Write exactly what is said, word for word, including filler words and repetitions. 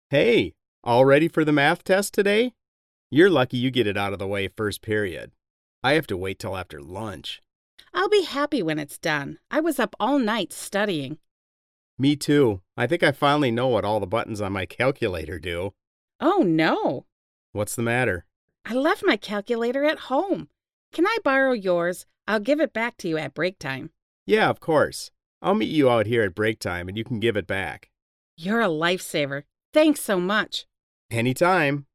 Hey, all ready for the math test today? You're lucky you get it out of the way first period. I have to wait till after lunch. I'll be happy when it's done. I was up all night studying. Me too. I think I finally know what all the buttons on my calculator do. Oh, no. What's the matter? I left my calculator at home. Can I borrow yours? I'll give it back to you at break time. Yeah, of course. I'll meet you out here at break time and you can give it back. You're a lifesaver. Thanks so much. Anytime.